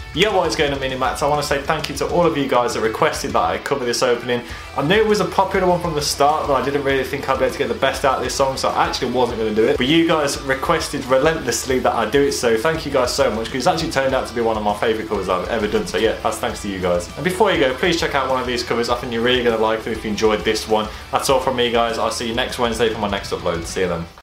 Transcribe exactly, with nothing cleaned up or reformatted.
Yo, what is going on, Minimax? I want to say thank you to all of you guys that requested that I cover this opening. I knew it was a popular one from the start, but I didn't really think I'd be able to get the best out of this song, so I actually wasn't going to do it. But you guys requested relentlessly that I do it, so thank you guys so much, because it's actually turned out to be one of my favourite covers I've ever done. So yeah, that's thanks to you guys. And before you go, please check out one of these covers. I think you're really going to like them if you enjoyed this one. That's all from me, guys. I'll see you next Wednesday for my next upload. See you then.